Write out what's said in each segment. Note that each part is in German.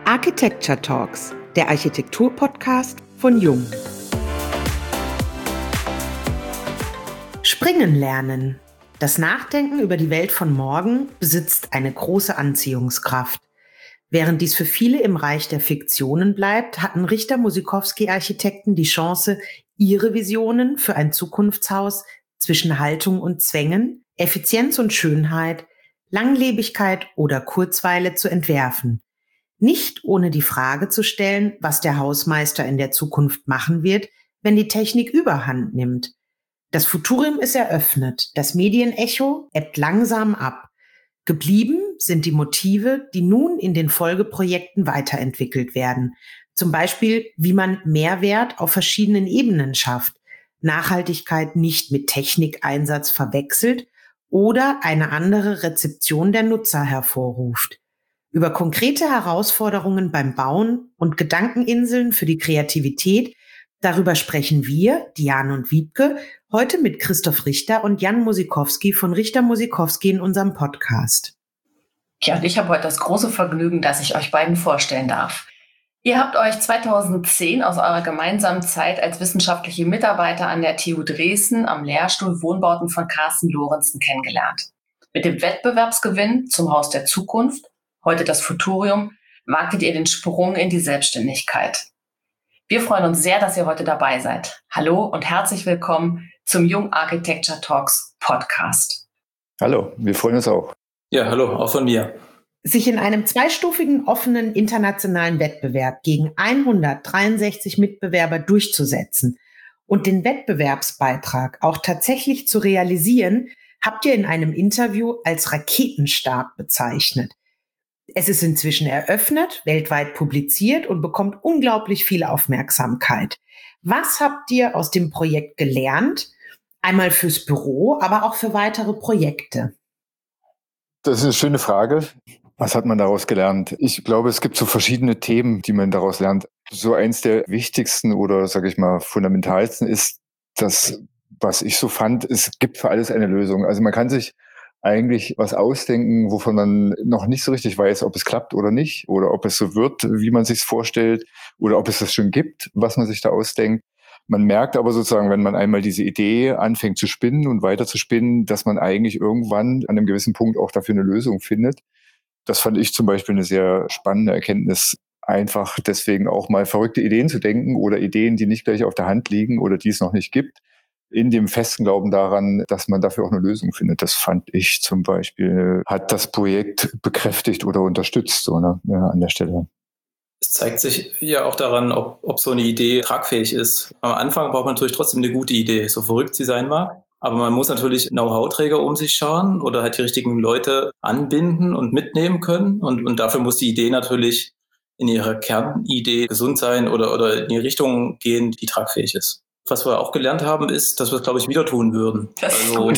Architecture Talks, der Architektur-Podcast von Jung. Springen lernen. Das Nachdenken über die Welt von morgen besitzt eine große Anziehungskraft. Während dies für viele im Reich der Fiktionen bleibt, hatten Richter-Musikowski-Architekten die Chance, ihre Visionen für ein Zukunftshaus zwischen Haltung und Zwängen, Effizienz und Schönheit, Langlebigkeit oder Kurzweile zu entwerfen. Nicht ohne die Frage zu stellen, was der Hausmeister in der Zukunft machen wird, wenn die Technik überhand nimmt. Das Futurium ist eröffnet, das Medienecho ebbt langsam ab. Geblieben sind die Motive, die nun in den Folgeprojekten weiterentwickelt werden. Zum Beispiel, wie man Mehrwert auf verschiedenen Ebenen schafft, Nachhaltigkeit nicht mit Technikeinsatz verwechselt oder eine andere Rezeption der Nutzer hervorruft. Über konkrete Herausforderungen beim Bauen und Gedankeninseln für die Kreativität, darüber sprechen wir, Diane und Wiebke, heute mit Christoph Richter und Jan Musikowski von Richter Musikowski in unserem Podcast. Ja, und ich habe heute das große Vergnügen, dass ich euch beiden vorstellen darf. Ihr habt euch 2010 aus eurer gemeinsamen Zeit als wissenschaftliche Mitarbeiter an der TU Dresden am Lehrstuhl Wohnbauten von Carsten Lorenzen kennengelernt. Mit dem Wettbewerbsgewinn zum Haus der Zukunft, heute das Futurium, wagtet ihr den Sprung in die Selbstständigkeit. Wir freuen uns sehr, dass ihr heute dabei seid. Hallo und herzlich willkommen zum Jung Architecture Talks Podcast. Hallo, wir freuen uns auch. Ja, hallo, auch von mir. Sich in einem zweistufigen offenen internationalen Wettbewerb gegen 163 Mitbewerber durchzusetzen und den Wettbewerbsbeitrag auch tatsächlich zu realisieren, habt ihr in einem Interview als Raketenstart bezeichnet. Es ist inzwischen eröffnet, weltweit publiziert und bekommt unglaublich viel Aufmerksamkeit. Was habt ihr aus dem Projekt gelernt? Einmal fürs Büro, aber auch für weitere Projekte. Das ist eine schöne Frage. Was hat man daraus gelernt? Ich glaube, es gibt so verschiedene Themen, die man daraus lernt. So eins der wichtigsten oder, sage ich mal, fundamentalsten ist, dass, was ich so fand, es gibt für alles eine Lösung. Also man kann sich eigentlich was ausdenken, wovon man noch nicht so richtig weiß, ob es klappt oder nicht, oder ob es so wird, wie man sich es vorstellt, oder ob es das schon gibt, was man sich da ausdenkt. Man merkt aber sozusagen, wenn man einmal diese Idee anfängt zu spinnen und weiter zu spinnen, dass man eigentlich irgendwann an einem gewissen Punkt auch dafür eine Lösung findet. Das fand ich zum Beispiel eine sehr spannende Erkenntnis, einfach deswegen auch mal verrückte Ideen zu denken oder Ideen, die nicht gleich auf der Hand liegen oder die es noch nicht gibt, in dem festen Glauben daran, dass man dafür auch eine Lösung findet. Das fand ich zum Beispiel, hat das Projekt bekräftigt oder unterstützt, so, ne, ja, an der Stelle. Es zeigt sich ja auch daran, ob so eine Idee tragfähig ist. Am Anfang braucht man natürlich trotzdem eine gute Idee, so verrückt sie sein mag. Aber man muss natürlich Know-how-Träger um sich scharen oder halt die richtigen Leute anbinden und mitnehmen können. Und dafür muss die Idee natürlich in ihrer Kernidee gesund sein oder in die Richtung gehen, die tragfähig ist. Was wir auch gelernt haben, ist, dass wir es, glaube ich, wieder tun würden. Das ist gut.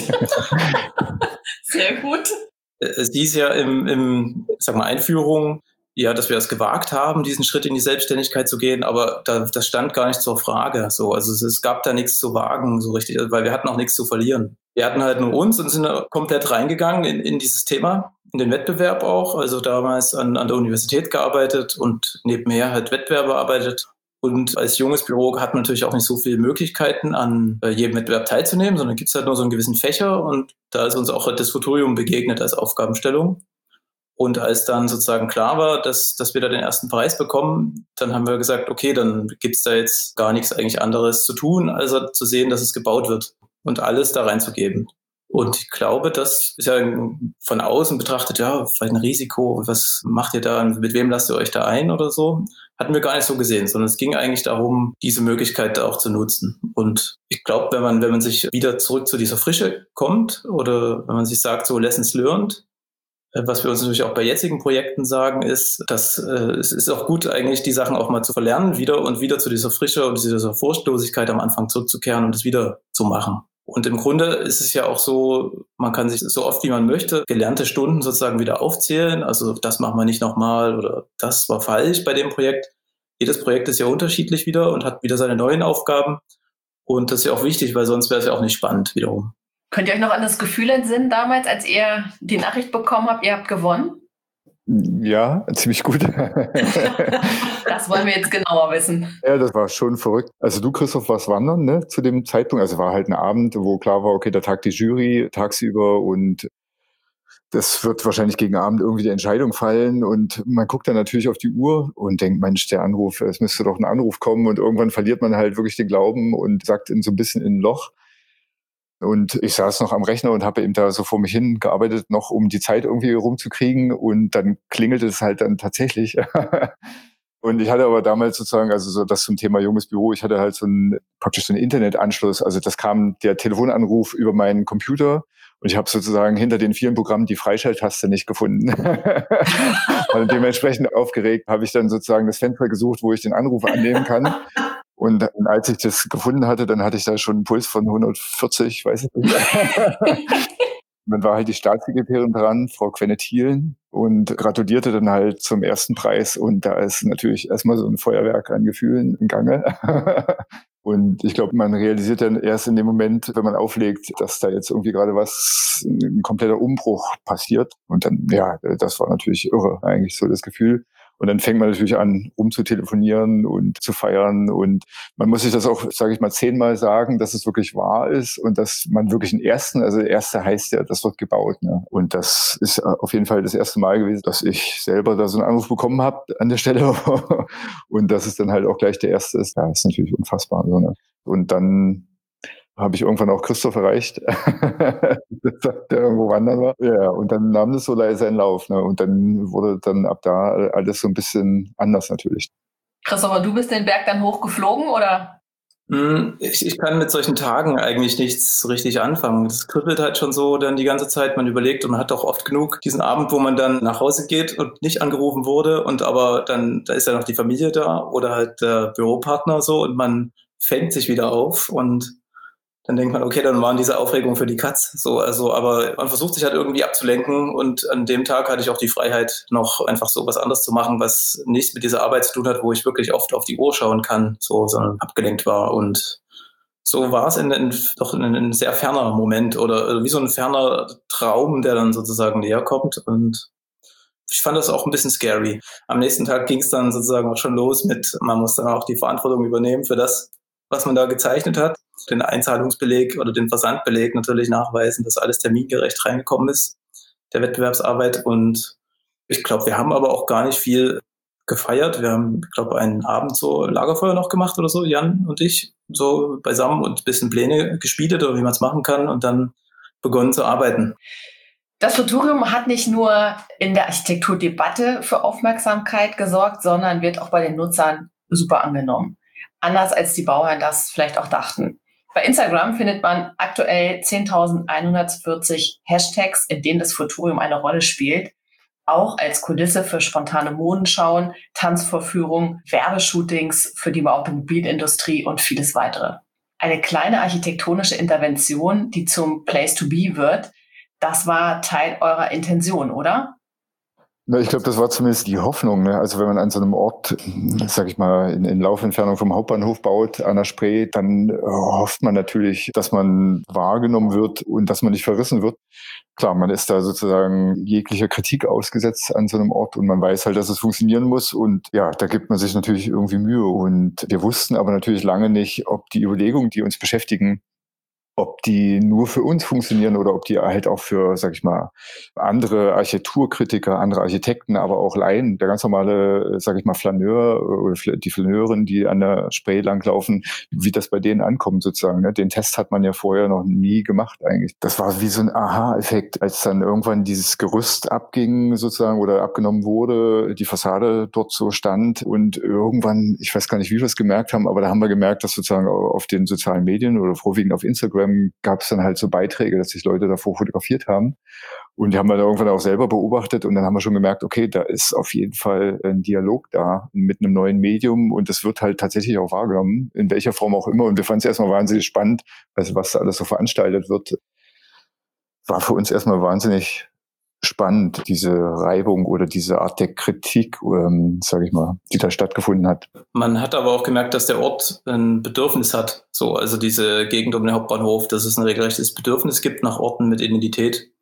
Sehr gut. Es hieß ja im Einführung, ja, dass wir es gewagt haben, diesen Schritt in die Selbstständigkeit zu gehen, aber das stand gar nicht zur Frage. So. Also es gab da nichts zu wagen, so richtig, weil wir hatten auch nichts zu verlieren. Wir hatten halt nur uns und sind komplett reingegangen in dieses Thema, in den Wettbewerb auch. Also damals an der Universität gearbeitet und nebenher halt Wettbewerbe bearbeitet. Und als junges Büro hat man natürlich auch nicht so viele Möglichkeiten, an jedem Wettbewerb teilzunehmen, sondern gibt es halt nur so einen gewissen Fächer. Und da ist uns auch das Futurium begegnet als Aufgabenstellung. Und als dann sozusagen klar war, dass wir da den ersten Preis bekommen, dann haben wir gesagt, okay, dann gibt es da jetzt gar nichts eigentlich anderes zu tun, als zu sehen, dass es gebaut wird und alles da reinzugeben. Und ich glaube, das ist ja von außen betrachtet, ja, vielleicht ein Risiko, was macht ihr da, mit wem lasst ihr euch da ein oder so? Hatten wir gar nicht so gesehen, sondern es ging eigentlich darum, diese Möglichkeit auch zu nutzen. Und ich glaube, wenn man sich wieder zurück zu dieser Frische kommt oder wenn man sich sagt, so Lessons learned, was wir uns natürlich auch bei jetzigen Projekten sagen, ist, dass es ist auch gut, eigentlich die Sachen auch mal zu verlernen, wieder zu dieser Frische und dieser Furchtlosigkeit am Anfang zurückzukehren und es wieder zu machen. Und im Grunde ist es ja auch so, man kann sich so oft wie man möchte gelernte Stunden sozusagen wieder aufzählen. Also das machen wir nicht nochmal oder das war falsch bei dem Projekt. Jedes Projekt ist ja unterschiedlich wieder und hat wieder seine neuen Aufgaben. Und das ist ja auch wichtig, weil sonst wäre es ja auch nicht spannend wiederum. Könnt ihr euch noch an das Gefühl entsinnen damals, als ihr die Nachricht bekommen habt, ihr habt gewonnen? Ja, ziemlich gut. Das wollen wir jetzt genauer wissen. Ja, das war schon verrückt. Also du, Christoph, warst wandern, ne, zu dem Zeitpunkt. Also war halt ein Abend, wo klar war, okay, da tagt die Jury tagsüber und das wird wahrscheinlich gegen Abend irgendwie die Entscheidung fallen. Und man guckt dann natürlich auf die Uhr und denkt, Mensch, der Anruf, es müsste doch ein Anruf kommen. Und irgendwann verliert man halt wirklich den Glauben und sagt so ein bisschen in ein Loch. Und ich saß noch am Rechner und habe eben da so vor mich hin gearbeitet, noch um die Zeit irgendwie rumzukriegen. Und dann klingelte es halt dann tatsächlich. Und ich hatte aber damals sozusagen, also so das zum Thema junges Büro, ich hatte halt praktisch so einen Internetanschluss. Also das kam der Telefonanruf über meinen Computer und ich habe sozusagen hinter den vielen Programmen die Freischalttaste nicht gefunden. Und dementsprechend aufgeregt habe ich dann sozusagen das Fenster gesucht, wo ich den Anruf annehmen kann. Und als ich das gefunden hatte, dann hatte ich da schon einen Puls von 140, weiß ich nicht. Dann war halt die Staatssekretärin dran, Frau Quenne-Thielen, und gratulierte dann halt zum ersten Preis. Und da ist natürlich erstmal so ein Feuerwerk an Gefühlen im Gange. Und ich glaube, man realisiert dann erst in dem Moment, wenn man auflegt, dass da jetzt irgendwie gerade ein kompletter Umbruch passiert. Und dann, ja, das war natürlich irre, eigentlich so das Gefühl. Und dann fängt man natürlich an, rumzutelefonieren und zu feiern. Und man muss sich das auch, sage ich mal, 10-mal sagen, dass es wirklich wahr ist und dass man wirklich also der erste heißt ja, das wird gebaut. Ne? Und das ist auf jeden Fall das erste Mal gewesen, dass ich selber da so einen Anruf bekommen habe an der Stelle. Und dass es dann halt auch gleich der erste ist, ja, ist natürlich unfassbar. So, ne? Und dann habe ich irgendwann auch Christoph erreicht, der irgendwo wandern war. Ja, und dann nahm das so seinen Lauf. Ne? Und dann wurde dann ab da alles so ein bisschen anders natürlich. Christopher, du bist den Berg dann hochgeflogen, oder? Ich kann mit solchen Tagen eigentlich nichts richtig anfangen. Das kribbelt halt schon so dann die ganze Zeit. Man überlegt und man hat auch oft genug diesen Abend, wo man dann nach Hause geht und nicht angerufen wurde und aber dann, da ist ja noch die Familie da oder halt der Büropartner so und man fängt sich wieder auf und dann denkt man, okay, dann waren diese Aufregungen für die Katz. So, also, aber man versucht sich halt irgendwie abzulenken und an dem Tag hatte ich auch die Freiheit, noch einfach so was anderes zu machen, was nichts mit dieser Arbeit zu tun hat, wo ich wirklich oft auf die Uhr schauen kann, so, sondern abgelenkt war. Und so war es doch in ein sehr ferner Moment oder wie so ein ferner Traum, der dann sozusagen näher kommt. Und ich fand das auch ein bisschen scary. Am nächsten Tag ging es dann sozusagen auch schon los man muss dann auch die Verantwortung übernehmen für das, was man da gezeichnet hat. Den Einzahlungsbeleg oder den Versandbeleg natürlich nachweisen, dass alles termingerecht reingekommen ist, der Wettbewerbsarbeit. Und ich glaube, wir haben aber auch gar nicht viel gefeiert. Wir haben, ich glaube, einen Abend so Lagerfeuer noch gemacht oder so, Jan und ich, so beisammen und ein bisschen Pläne geschmiedet oder wie man es machen kann und dann begonnen zu arbeiten. Das Futurium hat nicht nur in der Architekturdebatte für Aufmerksamkeit gesorgt, sondern wird auch bei den Nutzern super angenommen. Anders als die Bauherren das vielleicht auch dachten. Bei Instagram findet man aktuell 10.140 Hashtags, in denen das Futurium eine Rolle spielt. Auch als Kulisse für spontane Modenschauen, Tanzvorführungen, Werbeshootings für die Automobilindustrie und vieles weitere. Eine kleine architektonische Intervention, die zum Place to be wird, das war Teil eurer Intention, oder? Na, ich glaube, das war zumindest die Hoffnung. Ne? Also wenn man an so einem Ort, sag ich mal, in Laufentfernung vom Hauptbahnhof baut, an der Spree, dann hofft man natürlich, dass man wahrgenommen wird und dass man nicht verrissen wird. Klar, man ist da sozusagen jeglicher Kritik ausgesetzt an so einem Ort und man weiß halt, dass es funktionieren muss. Und ja, da gibt man sich natürlich irgendwie Mühe. Und wir wussten aber natürlich lange nicht, ob die Überlegungen, die uns beschäftigen, ob die nur für uns funktionieren oder ob die halt auch für, sag ich mal, andere Architekturkritiker, andere Architekten, aber auch Laien, der ganz normale, sag ich mal, Flaneur oder die Flaneurin, die an der Spree langlaufen, wie das bei denen ankommt sozusagen. Ne? Den Test hat man ja vorher noch nie gemacht eigentlich. Das war wie so ein Aha-Effekt, als dann irgendwann dieses Gerüst abging sozusagen oder abgenommen wurde, die Fassade dort so stand und irgendwann, ich weiß gar nicht, wie wir es gemerkt haben, aber da haben wir gemerkt, dass sozusagen auf den sozialen Medien oder vorwiegend auf Instagram gab es dann halt so Beiträge, dass sich Leute davor fotografiert haben. Und die haben wir dann irgendwann auch selber beobachtet und dann haben wir schon gemerkt, okay, da ist auf jeden Fall ein Dialog da mit einem neuen Medium und das wird halt tatsächlich auch wahrgenommen, in welcher Form auch immer. Und wir fanden es erstmal wahnsinnig spannend, also was da alles so veranstaltet wird. War für uns erstmal wahnsinnig spannend, diese Reibung oder diese Art der Kritik, sage ich mal, die da stattgefunden hat. Man hat aber auch gemerkt, dass der Ort ein Bedürfnis hat. So, also diese Gegend um den Hauptbahnhof, dass es ein regelrechtes Bedürfnis gibt nach Orten mit Identität.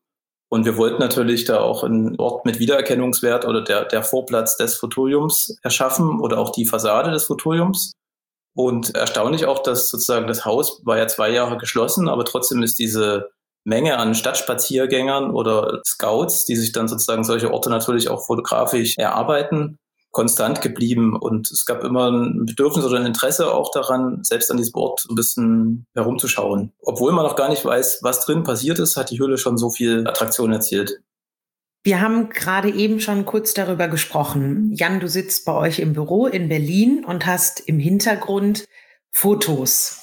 Und wir wollten natürlich da auch einen Ort mit Wiedererkennungswert oder der Vorplatz des Futuriums erschaffen oder auch die Fassade des Futuriums. Und erstaunlich auch, dass sozusagen das Haus war ja 2 Jahre geschlossen, aber trotzdem ist diese Menge an Stadtspaziergängern oder Scouts, die sich dann sozusagen solche Orte natürlich auch fotografisch erarbeiten, konstant geblieben. Und es gab immer ein Bedürfnis oder ein Interesse auch daran, selbst an diesem Ort ein bisschen herumzuschauen. Obwohl man noch gar nicht weiß, was drin passiert ist, hat die Höhle schon so viel Attraktion erzielt. Wir haben gerade eben schon kurz darüber gesprochen. Jan, du sitzt bei euch im Büro in Berlin und hast im Hintergrund Fotos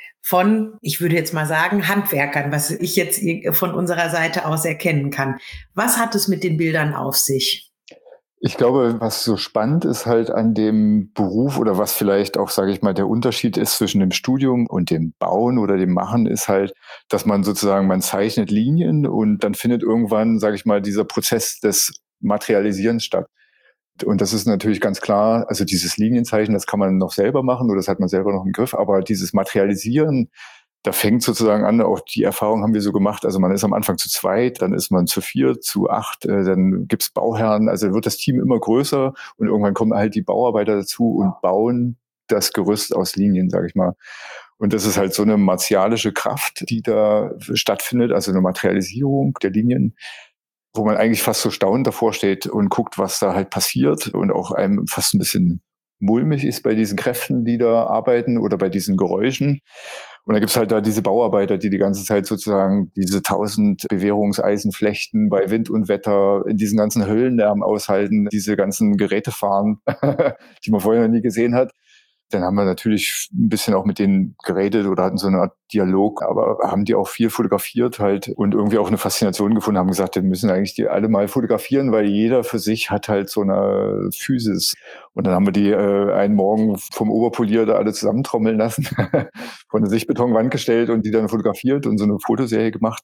von, ich würde jetzt mal sagen, Handwerkern, was ich jetzt von unserer Seite aus erkennen kann. Was hat es mit den Bildern auf sich? Ich glaube, was so spannend ist halt an dem Beruf oder was vielleicht auch, sage ich mal, der Unterschied ist zwischen dem Studium und dem Bauen oder dem Machen, ist halt, dass man sozusagen, man zeichnet Linien und dann findet irgendwann, sage ich mal, dieser Prozess des Materialisierens statt. Und das ist natürlich ganz klar, also dieses Linienzeichen, das kann man noch selber machen oder das hat man selber noch im Griff, aber dieses Materialisieren, da fängt sozusagen an, auch die Erfahrung haben wir so gemacht, also man ist am Anfang zu 2, dann ist man zu 4, zu 8, dann gibt's Bauherren, also wird das Team immer größer und irgendwann kommen halt die Bauarbeiter dazu und bauen das Gerüst aus Linien, sage ich mal. Und das ist halt so eine martialische Kraft, die da stattfindet, also eine Materialisierung der Linien, wo man eigentlich fast so staunend davor steht und guckt, was da halt passiert und auch einem fast ein bisschen mulmig ist bei diesen Kräften, die da arbeiten oder bei diesen Geräuschen. Und da gibt's halt da diese Bauarbeiter, die ganze Zeit sozusagen diese 1000 Bewährungseisen flechten bei Wind und Wetter, in diesen ganzen Höllenlärm aushalten, diese ganzen Geräte fahren, die man vorher noch nie gesehen hat. Dann haben wir natürlich ein bisschen auch mit denen geredet oder hatten so eine Art Dialog, aber haben die auch viel fotografiert halt und irgendwie auch eine Faszination gefunden, haben gesagt, wir müssen eigentlich die alle mal fotografieren, weil jeder für sich hat halt so eine Physis. Und dann haben wir die einen Morgen vom Oberpolier da alle zusammentrommeln lassen, vor eine Sichtbetonwand gestellt und die dann fotografiert und so eine Fotoserie gemacht.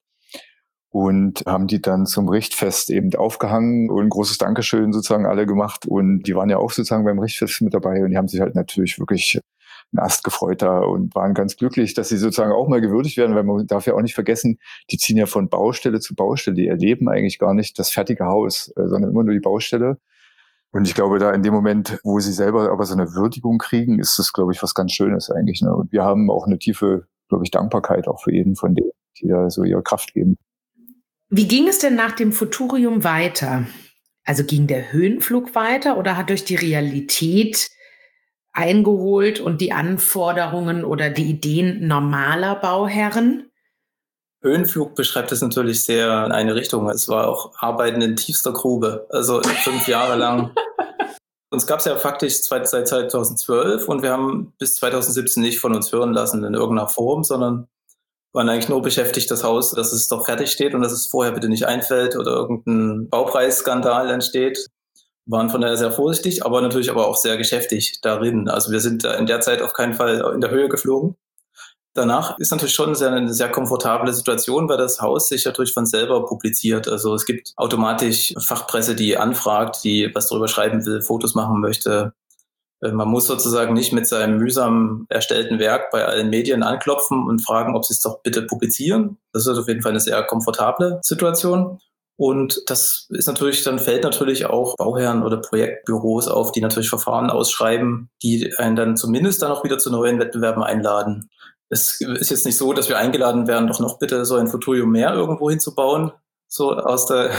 Und haben die dann zum Richtfest eben aufgehangen und ein großes Dankeschön sozusagen alle gemacht. Und die waren ja auch sozusagen beim Richtfest mit dabei und die haben sich halt natürlich wirklich einen Ast gefreut da und waren ganz glücklich, dass sie sozusagen auch mal gewürdigt werden, weil man darf ja auch nicht vergessen, die ziehen ja von Baustelle zu Baustelle. Die erleben eigentlich gar nicht das fertige Haus, sondern immer nur die Baustelle. Und ich glaube, da in dem Moment, wo sie selber aber so eine Würdigung kriegen, ist das, glaube ich, was ganz Schönes eigentlich. Ne? Und wir haben auch eine tiefe, glaube ich, Dankbarkeit auch für jeden von denen, die da so ihre Kraft geben. Wie ging es denn nach dem Futurium weiter? Also ging der Höhenflug weiter oder hat euch die Realität eingeholt und die Anforderungen oder die Ideen normaler Bauherren? Höhenflug beschreibt es natürlich sehr in eine Richtung. Es war auch Arbeiten in tiefster Grube, also 5 Jahre lang. Uns gab es ja faktisch seit 2012 und wir haben bis 2017 nicht von uns hören lassen in irgendeiner Form, sondern waren eigentlich nur beschäftigt, das Haus, dass es doch fertig steht und dass es vorher bitte nicht einfällt oder irgendein Baupreisskandal entsteht. Wir waren von daher sehr vorsichtig, aber natürlich aber auch sehr geschäftig darin. Also wir sind in der Zeit auf keinen Fall in der Höhe geflogen. Danach ist natürlich schon eine sehr komfortable Situation, weil das Haus sich natürlich von selber publiziert. Also es gibt automatisch Fachpresse, die anfragt, die was darüber schreiben will, Fotos machen möchte. Man muss sozusagen nicht mit seinem mühsam erstellten Werk bei allen Medien anklopfen und fragen, ob sie es doch bitte publizieren. Das ist auf jeden Fall eine sehr komfortable Situation. Und das ist natürlich, dann fällt natürlich auch Bauherren oder Projektbüros auf, die natürlich Verfahren ausschreiben, die einen dann zumindest dann auch wieder zu neuen Wettbewerben einladen. Es ist jetzt nicht so, dass wir eingeladen werden, doch noch bitte so ein Futurium mehr irgendwo hinzubauen, so aus der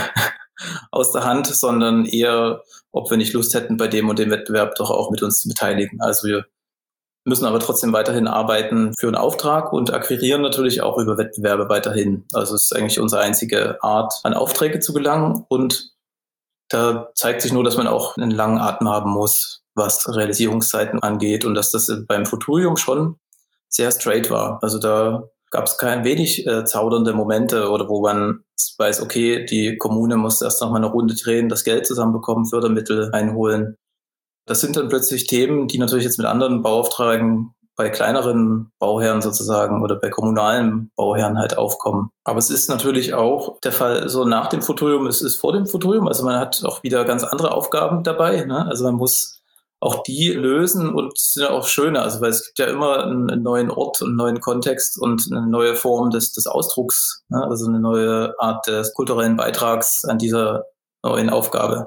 Hand, sondern eher, ob wir nicht Lust hätten, bei dem und dem Wettbewerb doch auch mit uns zu beteiligen. Also wir müssen aber trotzdem weiterhin arbeiten für einen Auftrag und akquirieren natürlich auch über Wettbewerbe weiterhin. Also es ist eigentlich unsere einzige Art, an Aufträge zu gelangen. Und da zeigt sich nur, dass man auch einen langen Atem haben muss, was Realisierungszeiten angeht und dass das beim Futurium schon sehr straight war. Also da gab es kein wenig zaudernde Momente oder wo man weiß, okay, die Kommune muss erst noch mal eine Runde drehen, das Geld zusammenbekommen, Fördermittel einholen. Das sind dann plötzlich Themen, die natürlich jetzt mit anderen Beauftragten bei kleineren Bauherren sozusagen oder bei kommunalen Bauherren halt aufkommen. Aber es ist natürlich auch der Fall so nach dem Futurium, es ist vor dem Futurium. Also man hat auch wieder ganz andere Aufgaben dabei. Ne? Also man muss auch die lösen und sind auch schöner. Also weil es gibt ja immer einen neuen Ort und einen neuen Kontext und eine neue Form des Ausdrucks, ne? Also eine neue Art des kulturellen Beitrags an dieser neuen Aufgabe.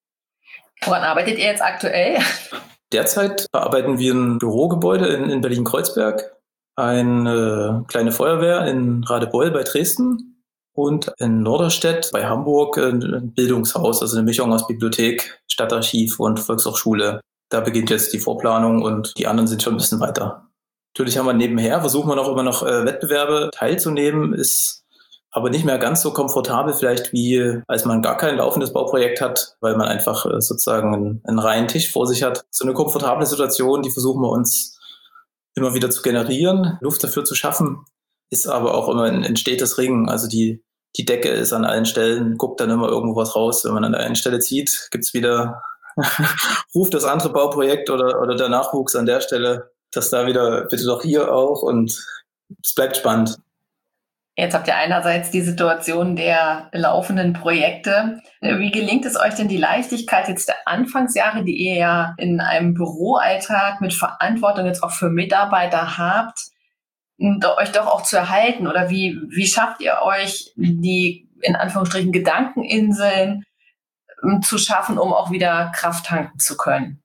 Woran arbeitet ihr jetzt aktuell? Derzeit bearbeiten wir ein Bürogebäude in Berlin-Kreuzberg, eine kleine Feuerwehr in Radebeul bei Dresden und in Norderstedt bei Hamburg ein Bildungshaus, also eine Mischung aus Bibliothek, Stadtarchiv und Volkshochschule. Da beginnt jetzt die Vorplanung und die anderen sind schon ein bisschen weiter. Natürlich haben wir nebenher, versuchen wir noch immer noch Wettbewerbe teilzunehmen, ist aber nicht mehr ganz so komfortabel vielleicht wie als man gar kein laufendes Bauprojekt hat, weil man einfach sozusagen einen reinen Tisch vor sich hat. So eine komfortable Situation, die versuchen wir uns immer wieder zu generieren, Luft dafür zu schaffen, ist aber auch immer ein stetes Ringen. Also die Decke ist an allen Stellen, guckt dann immer irgendwo was raus. Wenn man an der einen Stelle zieht, gibt's wieder ruft das andere Bauprojekt oder der Nachwuchs an der Stelle, dass da wieder bitte doch hier auch und es bleibt spannend. Jetzt habt ihr einerseits die Situation der laufenden Projekte. Wie gelingt es euch denn die Leichtigkeit jetzt der Anfangsjahre, die ihr ja in einem Büroalltag mit Verantwortung jetzt auch für Mitarbeiter habt, euch doch auch zu erhalten? Oder wie schafft ihr euch die, in Anführungsstrichen, Gedankeninseln zu schaffen, um auch wieder Kraft tanken zu können?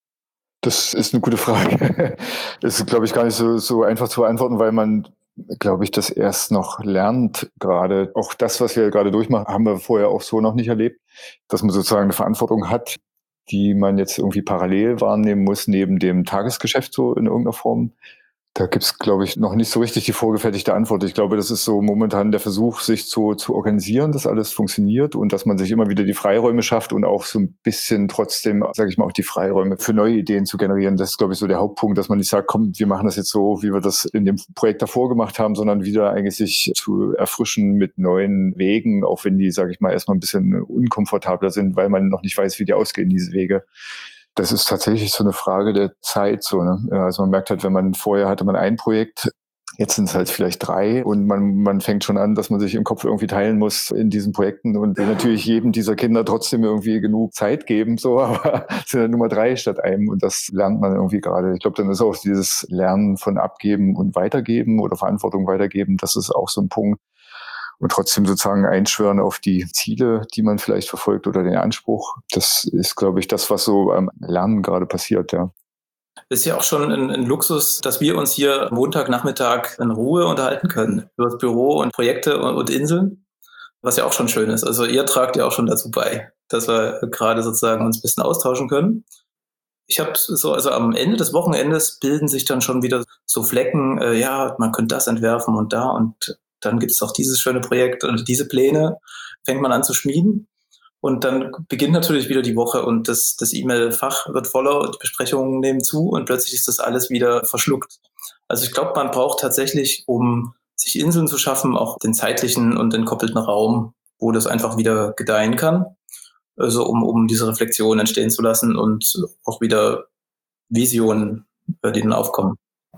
Das ist eine gute Frage. Das ist, glaube ich, gar nicht so einfach zu beantworten, weil man, glaube ich, das erst noch lernt gerade. Auch das, was wir gerade durchmachen, haben wir vorher auch so noch nicht erlebt, dass man sozusagen eine Verantwortung hat, die man jetzt irgendwie parallel wahrnehmen muss, neben dem Tagesgeschäft so in irgendeiner Form. Da gibt's, glaube ich, noch nicht so richtig die vorgefertigte Antwort. Ich glaube, das ist so momentan der Versuch, sich zu organisieren, dass alles funktioniert und dass man sich immer wieder die Freiräume schafft und auch so ein bisschen trotzdem, sage ich mal, auch die Freiräume für neue Ideen zu generieren. Das ist, glaube ich, so der Hauptpunkt, dass man nicht sagt, komm, wir machen das jetzt so, wie wir das in dem Projekt davor gemacht haben, sondern wieder eigentlich sich zu erfrischen mit neuen Wegen, auch wenn die, sage ich mal, erstmal ein bisschen unkomfortabler sind, weil man noch nicht weiß, wie die ausgehen, diese Wege. Das ist tatsächlich so eine Frage der Zeit, so, ne? Also man merkt halt, vorher hatte man ein Projekt, jetzt sind es halt vielleicht 3 und man fängt schon an, dass man sich im Kopf irgendwie teilen muss in diesen Projekten und natürlich jedem dieser Kinder trotzdem irgendwie genug Zeit geben, so, aber es sind ja Nummer 3 statt einem und das lernt man irgendwie gerade. Ich glaube, dann ist auch dieses Lernen von Abgeben und Weitergeben oder Verantwortung weitergeben, das ist auch so ein Punkt. Und trotzdem sozusagen einschwören auf die Ziele, die man vielleicht verfolgt oder den Anspruch. Das ist, glaube ich, das, was so am Lernen gerade passiert, ja. Ist ja auch schon ein Luxus, dass wir uns hier Montagnachmittag in Ruhe unterhalten können über das Büro und Projekte und Inseln, was ja auch schon schön ist. Also ihr tragt ja auch schon dazu bei, dass wir gerade sozusagen uns ein bisschen austauschen können. Ich habe so, also am Ende des Wochenendes bilden sich dann schon wieder so Flecken, ja, man könnte das entwerfen und da und dann gibt es auch dieses schöne Projekt und diese Pläne fängt man an zu schmieden. Und dann beginnt natürlich wieder die Woche und das E-Mail-Fach wird voller und die Besprechungen nehmen zu und plötzlich ist das alles wieder verschluckt. Also ich glaube, man braucht tatsächlich, um sich Inseln zu schaffen, auch den zeitlichen und entkoppelten Raum, wo das einfach wieder gedeihen kann. Also um diese Reflexion entstehen zu lassen und auch wieder Visionen, die dann aufkommen.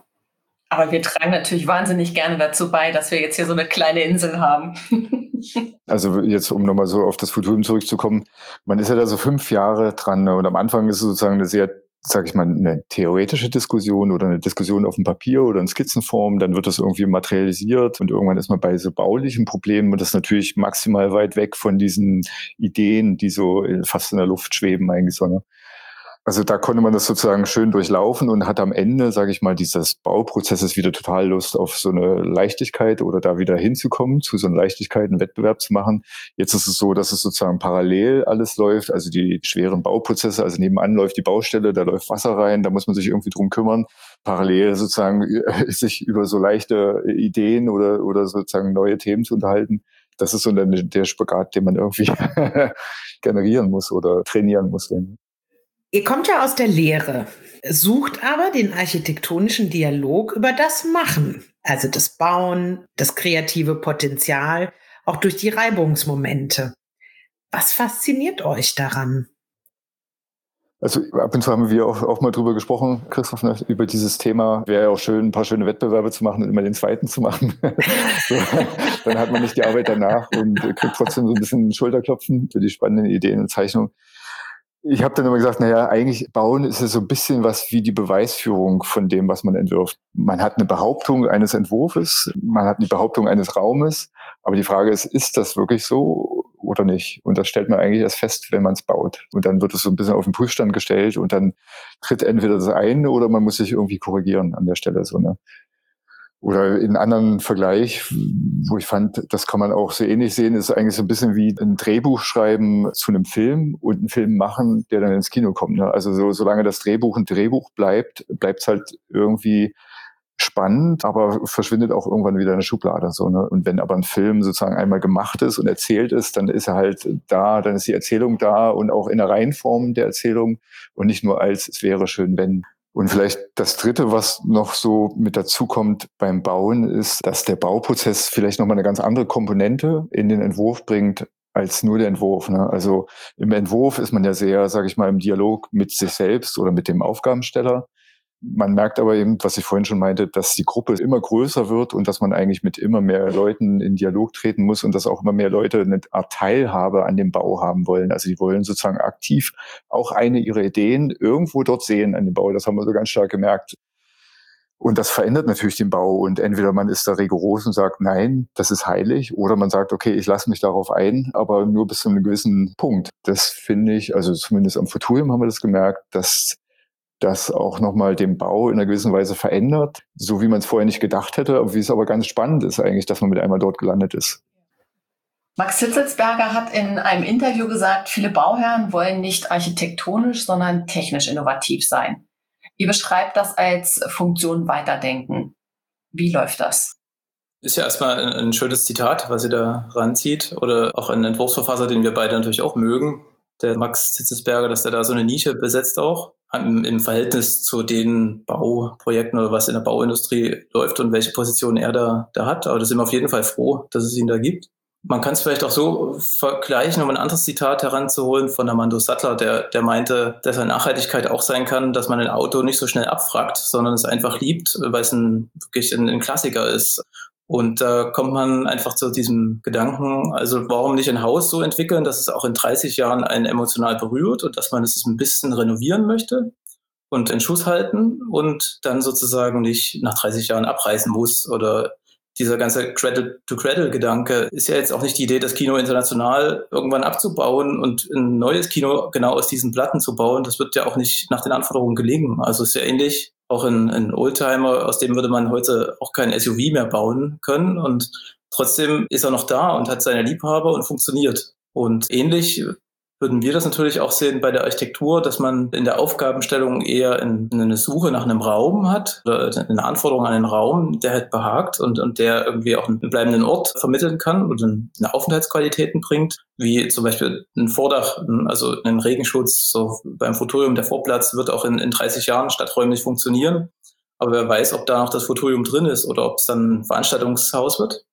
Aber wir tragen natürlich wahnsinnig gerne dazu bei, dass wir jetzt hier so eine kleine Insel haben. Also jetzt, um nochmal so auf das Futurum zurückzukommen, man ist ja da so 5 Jahre dran, ne? Und am Anfang ist es sozusagen eine sehr, sage ich mal, eine theoretische Diskussion oder eine Diskussion auf dem Papier oder in Skizzenform, dann wird das irgendwie materialisiert und irgendwann ist man bei so baulichen Problemen und das ist natürlich maximal weit weg von diesen Ideen, die so fast in der Luft schweben eigentlich so, ne? Also da konnte man das sozusagen schön durchlaufen und hat am Ende, sage ich mal, dieses Bauprozesses wieder total Lust auf so eine Leichtigkeit oder da wieder hinzukommen, zu so einer Leichtigkeit, einen Wettbewerb zu machen. Jetzt ist es so, dass es sozusagen parallel alles läuft, also die schweren Bauprozesse, also nebenan läuft die Baustelle, da läuft Wasser rein, da muss man sich irgendwie drum kümmern. Parallel sozusagen sich über so leichte Ideen oder sozusagen neue Themen zu unterhalten. Das ist so der Spagat, den man irgendwie generieren muss oder trainieren muss. Ihr kommt ja aus der Lehre, sucht aber den architektonischen Dialog über das Machen, also das Bauen, das kreative Potenzial, auch durch die Reibungsmomente. Was fasziniert euch daran? Also ab und zu haben wir auch mal drüber gesprochen, Christoph, ne, über dieses Thema. Wäre ja auch schön, ein paar schöne Wettbewerbe zu machen und immer den zweiten zu machen. So, dann hat man nicht die Arbeit danach und kriegt trotzdem so ein bisschen Schulterklopfen für die spannenden Ideen und Zeichnungen. Ich habe dann immer gesagt, naja, eigentlich Bauen ist ja so ein bisschen was wie die Beweisführung von dem, was man entwirft. Man hat eine Behauptung eines Entwurfes, man hat die Behauptung eines Raumes, aber die Frage ist das wirklich so oder nicht? Und das stellt man eigentlich erst fest, wenn man es baut. Und dann wird es so ein bisschen auf den Prüfstand gestellt und dann tritt entweder das ein oder man muss sich irgendwie korrigieren an der Stelle, so, ne? Oder in anderen Vergleich, wo ich fand, das kann man auch so ähnlich sehen, ist eigentlich so ein bisschen wie ein Drehbuch schreiben zu einem Film und einen Film machen, der dann ins Kino kommt. Ne? Also solange das Drehbuch ein Drehbuch bleibt, bleibt es halt irgendwie spannend, aber verschwindet auch irgendwann wieder in der Schublade. So, ne? Und wenn aber ein Film sozusagen einmal gemacht ist und erzählt ist, dann ist er halt da, dann ist die Erzählung da und auch in der Reihenform der Erzählung und nicht nur als es wäre schön, wenn. Und vielleicht das Dritte, was noch so mit dazu kommt beim Bauen, ist, dass der Bauprozess vielleicht nochmal eine ganz andere Komponente in den Entwurf bringt, als nur der Entwurf. Ne? Also im Entwurf ist man ja sehr, sage ich mal, im Dialog mit sich selbst oder mit dem Aufgabensteller. Man merkt aber eben, was ich vorhin schon meinte, dass die Gruppe immer größer wird und dass man eigentlich mit immer mehr Leuten in Dialog treten muss und dass auch immer mehr Leute eine Art Teilhabe an dem Bau haben wollen. Also die wollen sozusagen aktiv auch ihrer Ideen irgendwo dort sehen an dem Bau. Das haben wir so ganz stark gemerkt. Und das verändert natürlich den Bau. Und entweder man ist da rigoros und sagt, nein, das ist heilig, oder man sagt, okay, ich lasse mich darauf ein, aber nur bis zu einem gewissen Punkt. Das finde ich, also zumindest am Futurium haben wir das gemerkt, dass das auch nochmal den Bau in einer gewissen Weise verändert, so wie man es vorher nicht gedacht hätte, wie es aber ganz spannend ist eigentlich, dass man mit einmal dort gelandet ist. Max Hitzelsberger hat in einem Interview gesagt, viele Bauherren wollen nicht architektonisch, sondern technisch innovativ sein. Ihr beschreibt das als Funktion weiterdenken. Wie läuft das? Ist ja erstmal ein schönes Zitat, was ihr da ranzieht, oder auch ein Entwurfsverfasser, den wir beide natürlich auch mögen, der Max Hitzelsberger, dass der da so eine Nische besetzt auch im Verhältnis zu den Bauprojekten oder was in der Bauindustrie läuft und welche Position er da hat. Aber da sind wir auf jeden Fall froh, dass es ihn da gibt. Man kann es vielleicht auch so vergleichen, um ein anderes Zitat heranzuholen von Armando Sattler, der meinte, dass eine Nachhaltigkeit auch sein kann, dass man ein Auto nicht so schnell abwrackt, sondern es einfach liebt, weil es wirklich ein Klassiker ist. Und da kommt man einfach zu diesem Gedanken, also warum nicht ein Haus so entwickeln, dass es auch in 30 Jahren einen emotional berührt und dass man es ein bisschen renovieren möchte und in Schuss halten und dann sozusagen nicht nach 30 Jahren abreißen muss. Oder dieser ganze Cradle-to-Cradle-Gedanke ist ja jetzt auch nicht die Idee, das Kino international irgendwann abzubauen und ein neues Kino genau aus diesen Platten zu bauen. Das wird ja auch nicht nach den Anforderungen gelingen. Also es ist ja ähnlich. Auch ein Oldtimer, aus dem würde man heute auch kein SUV mehr bauen können. Und trotzdem ist er noch da und hat seine Liebhaber und funktioniert. Und ähnlich würden wir das natürlich auch sehen bei der Architektur, dass man in der Aufgabenstellung eher eine Suche nach einem Raum hat oder eine Anforderung an einen Raum, der halt behagt und der irgendwie auch einen bleibenden Ort vermitteln kann und eine Aufenthaltsqualitäten bringt, wie zum Beispiel ein Vordach, also ein Regenschutz, so beim Futurium, der Vorplatz wird auch in 30 Jahren stadträumlich funktionieren. Aber wer weiß, ob da noch das Futurium drin ist oder ob es dann ein Veranstaltungshaus wird.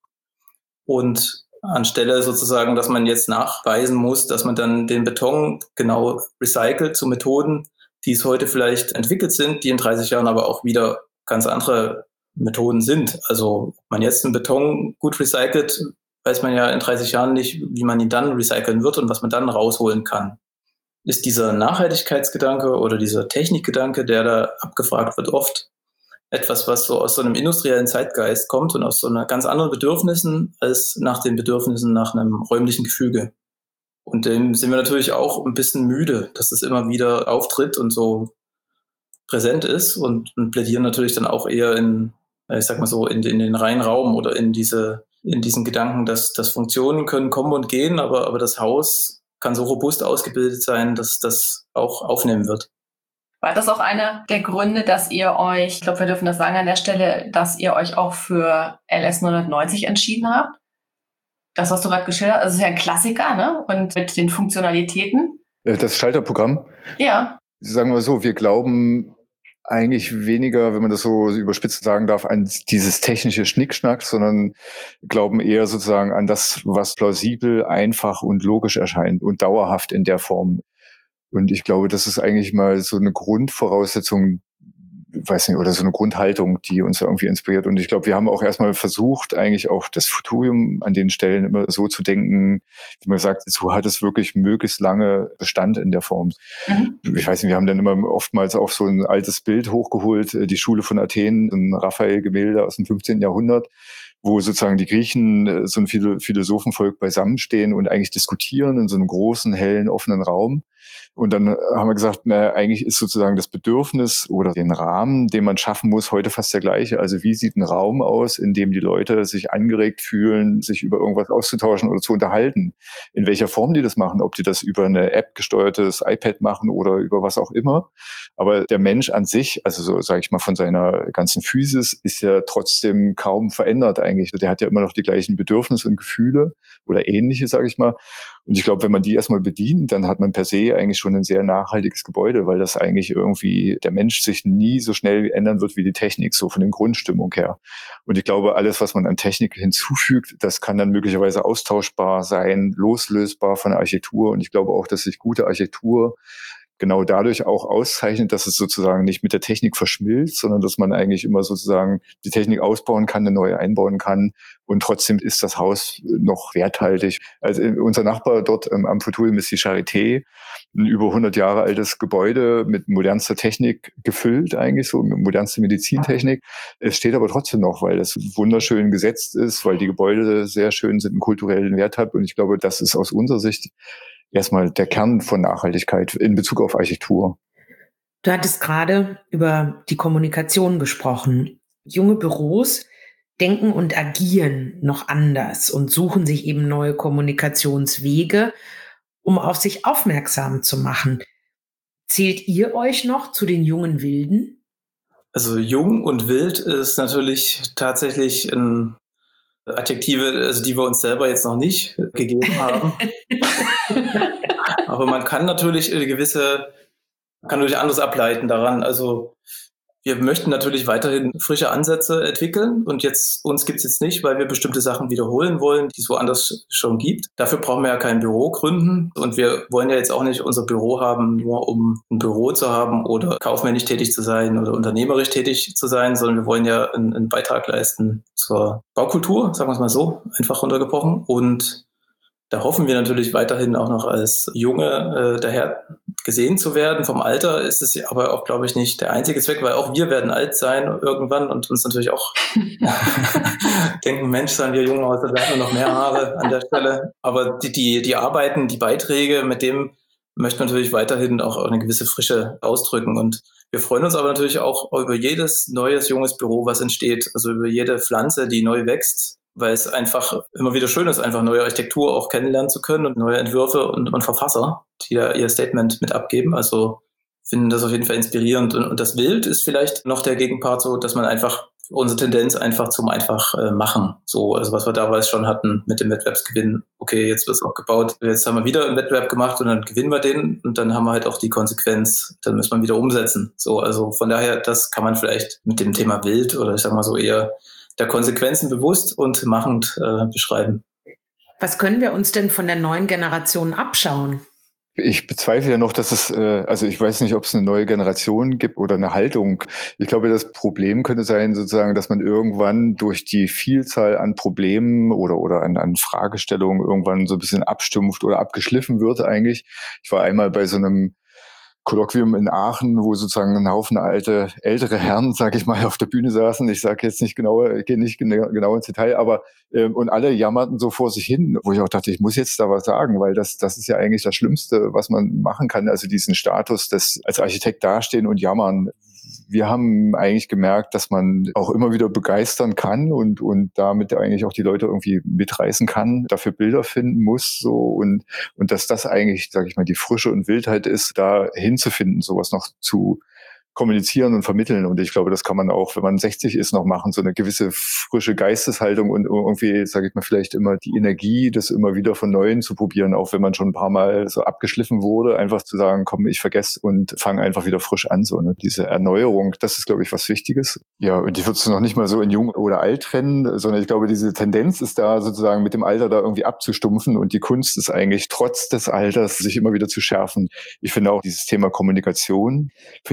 Und anstelle sozusagen, dass man jetzt nachweisen muss, dass man dann den Beton genau recycelt zu Methoden, die es heute vielleicht entwickelt sind, die in 30 Jahren aber auch wieder ganz andere Methoden sind. Also ob man jetzt einen Beton gut recycelt, weiß man ja in 30 Jahren nicht, wie man ihn dann recyceln wird und was man dann rausholen kann. Ist dieser Nachhaltigkeitsgedanke oder dieser Technikgedanke, der da abgefragt wird, oft etwas, was so aus so einem industriellen Zeitgeist kommt und aus so einer ganz anderen Bedürfnissen als nach den Bedürfnissen nach einem räumlichen Gefüge. Und dem sind wir natürlich auch ein bisschen müde, dass das immer wieder auftritt und so präsent ist und plädieren natürlich dann auch eher in den reinen Raum oder in diesen Gedanken, dass Funktionen können kommen und gehen, aber das Haus kann so robust ausgebildet sein, dass das auch aufnehmen wird. War das auch einer der Gründe, dass ihr euch, ich glaube, wir dürfen das sagen an der Stelle, dass ihr euch auch für LS 990 entschieden habt? Das, was du gerade geschildert hast, also ist ja ein Klassiker, ne? Und mit den Funktionalitäten. Das Schalterprogramm? Ja. Sagen wir so, wir glauben eigentlich weniger, wenn man das so überspitzt sagen darf, an dieses technische Schnickschnack, sondern glauben eher sozusagen an das, was plausibel, einfach und logisch erscheint und dauerhaft in der Form. Und ich glaube, das ist eigentlich mal so eine Grundvoraussetzung, weiß nicht, oder so eine Grundhaltung, die uns irgendwie inspiriert. Und ich glaube, wir haben auch erstmal versucht, eigentlich auch das Futurium an den Stellen immer so zu denken, wie man sagt, so hat es wirklich möglichst lange Bestand in der Form. Ich weiß nicht, wir haben dann immer oftmals auch so ein altes Bild hochgeholt, die Schule von Athen, ein Raphael-Gemälde aus dem 15. Jahrhundert, wo sozusagen die Griechen, so ein Philosophenvolk beisammenstehen und eigentlich diskutieren in so einem großen, hellen, offenen Raum. Und dann haben wir gesagt, eigentlich ist sozusagen das Bedürfnis oder den Rahmen, den man schaffen muss, heute fast der gleiche. Also wie sieht ein Raum aus, in dem die Leute sich angeregt fühlen, sich über irgendwas auszutauschen oder zu unterhalten? In welcher Form die das machen, ob die das über eine App gesteuertes iPad machen oder über was auch immer. Aber der Mensch an sich, also so sage ich mal von seiner ganzen Physis, ist ja trotzdem kaum verändert eigentlich. Der hat ja immer noch die gleichen Bedürfnisse und Gefühle oder ähnliche, sage ich mal. Und ich glaube, wenn man die erstmal bedient, dann hat man per se eigentlich schon ein sehr nachhaltiges Gebäude, weil das eigentlich irgendwie der Mensch sich nie so schnell ändern wird wie die Technik, so von der Grundstimmung her. Und ich glaube, alles, was man an Technik hinzufügt, das kann dann möglicherweise austauschbar sein, loslösbar von der Architektur. Und ich glaube auch, dass sich gute Architektur genau dadurch auch auszeichnet, dass es sozusagen nicht mit der Technik verschmilzt, sondern dass man eigentlich immer sozusagen die Technik ausbauen kann, eine neue einbauen kann und trotzdem ist das Haus noch werthaltig. Also unser Nachbar dort am Futurium ist die Charité, ein über 100 Jahre altes Gebäude mit modernster Technik gefüllt eigentlich, so mit modernster Medizintechnik. Es steht aber trotzdem noch, weil es wunderschön gesetzt ist, weil die Gebäude sehr schön sind, einen kulturellen Wert hat und ich glaube, das ist aus unserer Sicht erstmal der Kern von Nachhaltigkeit in Bezug auf Architektur. Du hattest gerade über die Kommunikation gesprochen. Junge Büros denken und agieren noch anders und suchen sich eben neue Kommunikationswege, um auf sich aufmerksam zu machen. Zählt ihr euch noch zu den jungen Wilden? Also jung und wild ist natürlich tatsächlich ein Adjektive, also die wir uns selber jetzt noch nicht gegeben haben. Aber man kann natürlich anderes ableiten daran. Also wir möchten natürlich weiterhin frische Ansätze entwickeln und uns gibt es jetzt nicht, weil wir bestimmte Sachen wiederholen wollen, die es woanders schon gibt. Dafür brauchen wir ja kein Büro gründen und wir wollen ja jetzt auch nicht unser Büro haben, nur um ein Büro zu haben oder kaufmännisch tätig zu sein oder unternehmerisch tätig zu sein, sondern wir wollen ja einen Beitrag leisten zur Baukultur, sagen wir es mal so, einfach runtergebrochen. Und da hoffen wir natürlich weiterhin auch noch als Junge daher gesehen zu werden. Vom Alter ist es aber auch, glaube ich, nicht der einzige Zweck, weil auch wir werden alt sein irgendwann und uns natürlich auch denken, Mensch, seien wir Junge aus, da werden wir noch mehr Haare an der Stelle. Aber die Arbeiten, die Beiträge, mit dem möchten wir natürlich weiterhin auch eine gewisse Frische ausdrücken. Und wir freuen uns aber natürlich auch über jedes neues, junges Büro, was entsteht. Also über jede Pflanze, die neu wächst, weil es einfach immer wieder schön ist, einfach neue Architektur auch kennenlernen zu können und neue Entwürfe und Verfasser, die da ihr Statement mit abgeben. Also finden das auf jeden Fall inspirierend. Und das Wild ist vielleicht noch der Gegenpart so, dass man einfach unsere Tendenz einfach zum machen. So, also was wir damals schon hatten mit dem Wettbewerbsgewinn. Okay, jetzt wird es auch gebaut. Jetzt haben wir wieder einen Wettbewerb gemacht und dann gewinnen wir den und dann haben wir halt auch die Konsequenz. Dann müssen wir wieder umsetzen. So, also von daher, das kann man vielleicht mit dem Thema Wild oder ich sag mal so eher der Konsequenzen bewusst und machend beschreiben. Was können wir uns denn von der neuen Generation abschauen? Ich bezweifle ja noch, dass also ich weiß nicht, ob es eine neue Generation gibt oder eine Haltung. Ich glaube, das Problem könnte sein, sozusagen, dass man irgendwann durch die Vielzahl an Problemen oder an Fragestellungen irgendwann so ein bisschen abstumpft oder abgeschliffen wird eigentlich. Ich war einmal bei so einem Kolloquium in Aachen, wo sozusagen ein Haufen ältere Herren, sage ich mal, auf der Bühne saßen. Ich sage jetzt nicht genau, ich gehe nicht genau ins Detail, aber und alle jammerten so vor sich hin, wo ich auch dachte, ich muss jetzt da was sagen, weil das ist ja eigentlich das Schlimmste, was man machen kann, also diesen Status des als Architekt dastehen und jammern. Wir haben eigentlich gemerkt, dass man auch immer wieder begeistern kann und damit eigentlich auch die Leute irgendwie mitreißen kann, dafür Bilder finden muss so und dass das eigentlich, sage ich mal, die Frische und Wildheit ist, da hinzufinden, sowas noch zu kommunizieren und vermitteln. Und ich glaube, das kann man auch, wenn man 60 ist, noch machen, so eine gewisse frische Geisteshaltung und irgendwie, sage ich mal, vielleicht immer die Energie, das immer wieder von Neuem zu probieren, auch wenn man schon ein paar Mal so abgeschliffen wurde, einfach zu sagen, komm, ich vergesse und fange einfach wieder frisch an. So, ne? Diese Erneuerung, das ist, glaube ich, was Wichtiges. Ja, und ich würde es noch nicht mal so in jung oder alt trennen, sondern ich glaube, diese Tendenz ist da sozusagen mit dem Alter da irgendwie abzustumpfen und die Kunst ist eigentlich trotz des Alters, sich immer wieder zu schärfen. Ich finde auch dieses Thema Kommunikation, finde ich ja spannend,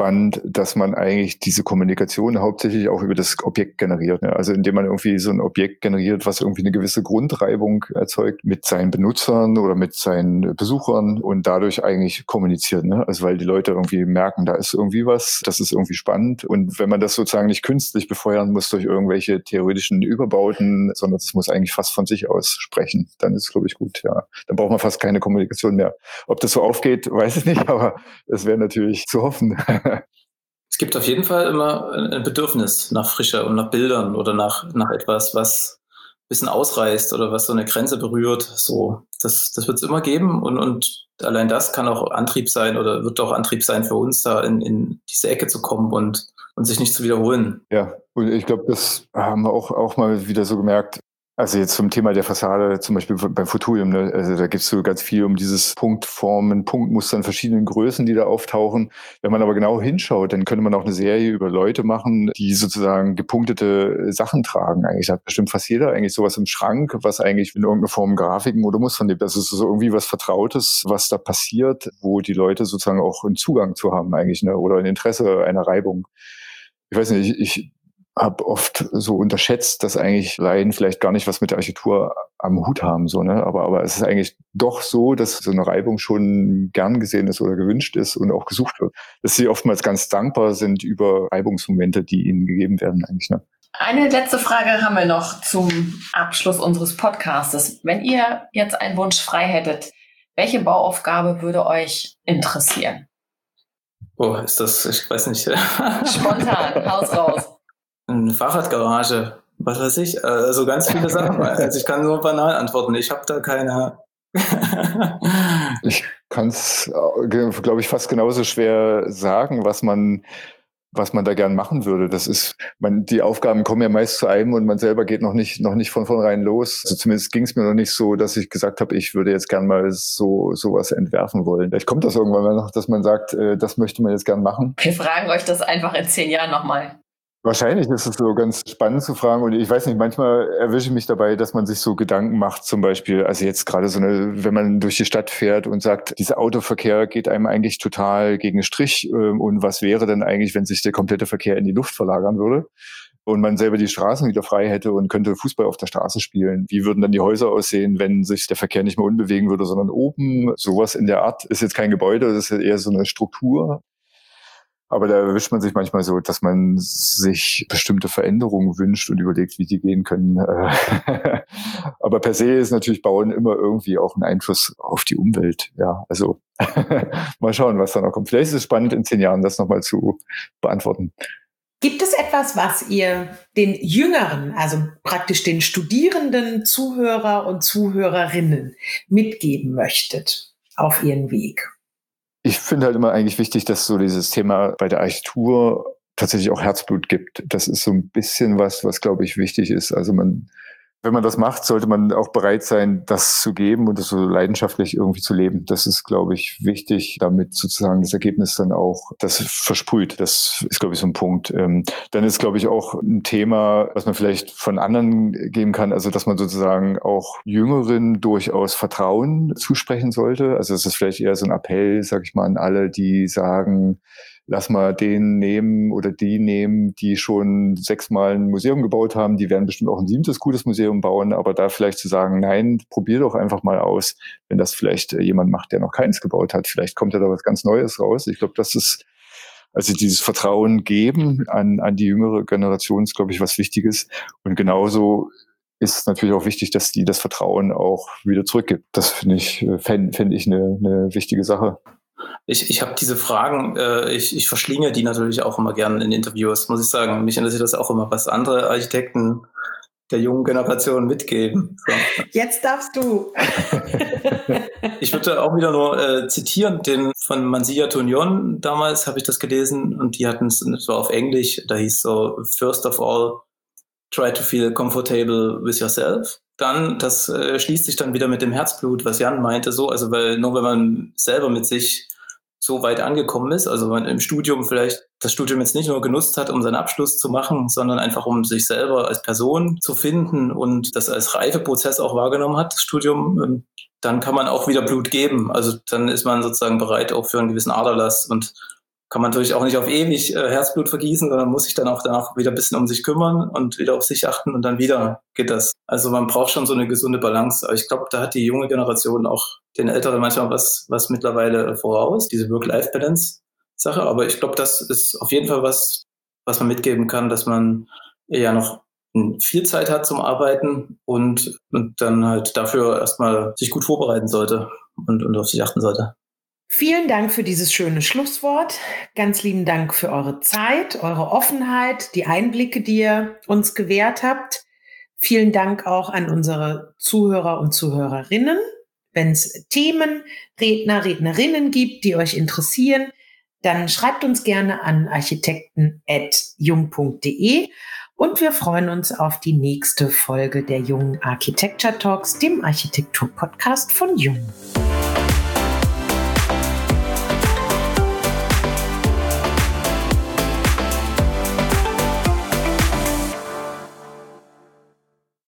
spannend, dass man eigentlich diese Kommunikation hauptsächlich auch über das Objekt generiert. Ne? Also indem man irgendwie so ein Objekt generiert, was irgendwie eine gewisse Grundreibung erzeugt mit seinen Benutzern oder mit seinen Besuchern und dadurch eigentlich kommuniziert. Ne? Also weil die Leute irgendwie merken, da ist irgendwie was, das ist irgendwie spannend. Und wenn man das sozusagen nicht künstlich befeuern muss durch irgendwelche theoretischen Überbauten, sondern es muss eigentlich fast von sich aus sprechen, dann ist es, glaube ich, gut. Ja, dann braucht man fast keine Kommunikation mehr. Ob das so aufgeht, weiß ich nicht, aber es wäre natürlich zu hoffen. Es gibt auf jeden Fall immer ein Bedürfnis nach Frische und nach Bildern oder nach etwas, was ein bisschen ausreißt oder was so eine Grenze berührt. So, das wird es immer geben und allein das kann auch Antrieb sein oder wird auch Antrieb sein für uns, da in diese Ecke zu kommen und sich nicht zu wiederholen. Ja, und ich glaube, das haben wir auch mal wieder so gemerkt. Also jetzt zum Thema der Fassade, zum Beispiel beim Futurium, ne? Also da gibt's so ganz viel um dieses Punktformen, Punktmuster in verschiedenen Größen, die da auftauchen. Wenn man aber genau hinschaut, dann könnte man auch eine Serie über Leute machen, die sozusagen gepunktete Sachen tragen. Eigentlich hat bestimmt fast jeder eigentlich sowas im Schrank, was eigentlich in irgendeiner Form Grafiken oder Muster lebt. Das ist so irgendwie was Vertrautes, was da passiert, wo die Leute sozusagen auch einen Zugang zu haben eigentlich, ne? Oder ein Interesse einer Reibung. Ich weiß nicht, ich habe oft so unterschätzt, dass eigentlich Laien vielleicht gar nicht was mit der Architektur am Hut haben, so, ne? Aber es ist eigentlich doch so, dass so eine Reibung schon gern gesehen ist oder gewünscht ist und auch gesucht wird. Dass sie oftmals ganz dankbar sind über Reibungsmomente, die ihnen gegeben werden eigentlich, ne? Eine letzte Frage haben wir noch zum Abschluss unseres Podcastes. Wenn ihr jetzt einen Wunsch frei hättet, welche Bauaufgabe würde euch interessieren? Oh, ist das, ich weiß nicht. Spontan, Haus raus. Eine Fahrradgarage, was weiß ich, also ganz viele Sachen. Also ich kann nur banal antworten, ich habe da keine. Ich kann es, glaube ich, fast genauso schwer sagen, was man da gern machen würde. Das ist, die Aufgaben kommen ja meist zu einem und man selber geht noch nicht von vornherein los. Also zumindest ging es mir noch nicht so, dass ich gesagt habe, ich würde jetzt gern mal sowas entwerfen wollen. Vielleicht kommt das irgendwann mal noch, dass man sagt, das möchte man jetzt gern machen. Wir fragen euch das einfach in 10 Jahren nochmal. Wahrscheinlich ist es so ganz spannend zu fragen und ich weiß nicht, manchmal erwische ich mich dabei, dass man sich so Gedanken macht, zum Beispiel, also jetzt gerade wenn man durch die Stadt fährt und sagt, dieser Autoverkehr geht einem eigentlich total gegen den Strich und was wäre denn eigentlich, wenn sich der komplette Verkehr in die Luft verlagern würde und man selber die Straßen wieder frei hätte und könnte Fußball auf der Straße spielen? Wie würden dann die Häuser aussehen, wenn sich der Verkehr nicht mehr unbewegen würde, sondern oben? Sowas in der Art ist jetzt kein Gebäude, das ist eher so eine Struktur. Aber da erwischt man sich manchmal so, dass man sich bestimmte Veränderungen wünscht und überlegt, wie die gehen können. Aber per se ist natürlich Bauen immer irgendwie auch ein Einfluss auf die Umwelt. Ja, also mal schauen, was da noch kommt. Vielleicht ist es spannend, in 10 Jahren das nochmal zu beantworten. Gibt es etwas, was ihr den Jüngeren, also praktisch den studierenden Zuhörer und Zuhörerinnen mitgeben möchtet auf ihren Weg? Ich finde halt immer eigentlich wichtig, dass so dieses Thema bei der Architektur tatsächlich auch Herzblut gibt. Das ist so ein bisschen was glaube ich wichtig ist. Also wenn man das macht, sollte man auch bereit sein, das zu geben und das so leidenschaftlich irgendwie zu leben. Das ist, glaube ich, wichtig, damit sozusagen das Ergebnis dann auch das versprüht. Das ist, glaube ich, so ein Punkt. Dann ist, glaube ich, auch ein Thema, was man vielleicht von anderen geben kann, also dass man sozusagen auch Jüngeren durchaus Vertrauen zusprechen sollte. Also es ist vielleicht eher so ein Appell, sag ich mal, an alle, die sagen, lass mal den nehmen oder die nehmen, die schon 6-mal ein Museum gebaut haben. Die werden bestimmt auch ein 7. gutes Museum bauen. Aber da vielleicht zu sagen, nein, probier doch einfach mal aus, wenn das vielleicht jemand macht, der noch keins gebaut hat. Vielleicht kommt ja da was ganz Neues raus. Ich glaube, das ist, also dieses Vertrauen geben an die jüngere Generation ist, glaube ich, was Wichtiges. Und genauso ist natürlich auch wichtig, dass die das Vertrauen auch wieder zurückgibt. Das fände ich eine wichtige Sache. Ich habe diese Fragen, ich verschlinge die natürlich auch immer gerne in Interviews, muss ich sagen. Mich interessiert das auch immer, was andere Architekten der jungen Generation mitgeben. So. Jetzt darfst du. Ich würde auch wieder nur zitieren, den von Mansia Tunion, damals habe ich das gelesen und die hatten es war auf Englisch, da hieß so, first of all, try to feel comfortable with yourself. Dann, das schließt sich dann wieder mit dem Herzblut, was Jan meinte, so, also weil nur wenn man selber mit sich so weit angekommen ist, also man im Studium vielleicht das Studium jetzt nicht nur genutzt hat, um seinen Abschluss zu machen, sondern einfach um sich selber als Person zu finden und das als Reifeprozess auch wahrgenommen hat, das Studium, dann kann man auch wieder Blut geben. Also dann ist man sozusagen bereit auch für einen gewissen Aderlass und kann man natürlich auch nicht auf ewig Herzblut vergießen, sondern muss sich dann auch danach wieder ein bisschen um sich kümmern und wieder auf sich achten und dann wieder geht das. Also man braucht schon so eine gesunde Balance. Aber ich glaube, da hat die junge Generation auch den Älteren manchmal was mittlerweile voraus, diese Work-Life-Balance-Sache. Aber ich glaube, das ist auf jeden Fall was man mitgeben kann, dass man ja noch viel Zeit hat zum Arbeiten und dann halt dafür erstmal sich gut vorbereiten sollte und auf sich achten sollte. Vielen Dank für dieses schöne Schlusswort. Ganz lieben Dank für eure Zeit, eure Offenheit, die Einblicke, die ihr uns gewährt habt. Vielen Dank auch an unsere Zuhörer und Zuhörerinnen. Wenn es Themen, Redner, Rednerinnen gibt, die euch interessieren, dann schreibt uns gerne an architekten@jung.de und wir freuen uns auf die nächste Folge der Jung Architecture Talks, dem Architektur-Podcast von Jung.